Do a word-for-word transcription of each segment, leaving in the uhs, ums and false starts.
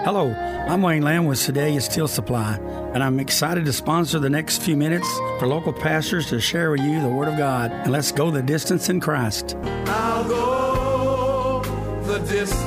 Hello, I'm Wayne Lamb with Sedalia Steel Supply, and I'm excited to sponsor the next few minutes for local pastors to share with you the Word of God. And let's go the distance in Christ. I'll go the distance.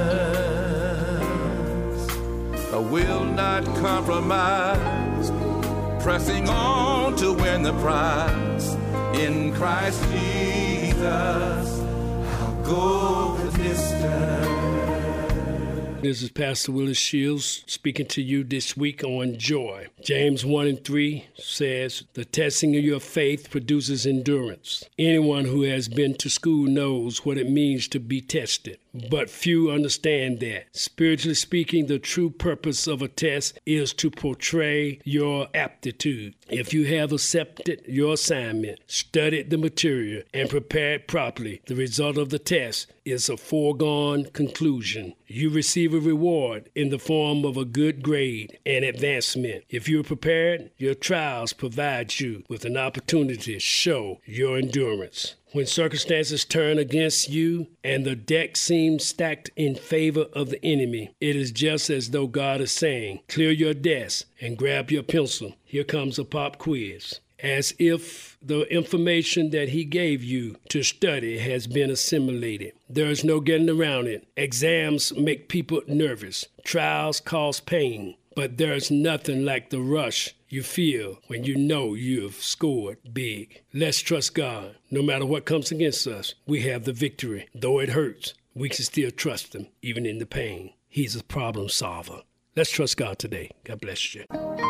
I will not compromise, pressing on to win the prize. In Christ Jesus, I'll go the distance. This is Pastor Willis Shields speaking to you this week on Joy. James one and three says, the testing of your faith produces endurance. Anyone who has been to school knows what it means to be tested, but few understand that. Spiritually speaking, the true purpose of a test is to portray your aptitude. If you have accepted your assignment, studied the material, and prepared properly, the result of the test is a foregone conclusion. You receive a reward in the form of a good grade and advancement. If you're prepared, your trials provide you with an opportunity to show your endurance. When circumstances turn against you and the deck seems stacked in favor of the enemy, it is just as though God is saying, clear your desk and grab your pencil. Here comes a pop quiz. As if the information that he gave you to study has been assimilated. There is no getting around it. Exams make people nervous. Trials cause pain. But there is nothing like the rush you feel when you know you've scored big. Let's trust God. No matter what comes against us, we have the victory. Though it hurts, we can still trust him, even in the pain. He's a problem solver. Let's trust God today. God bless you.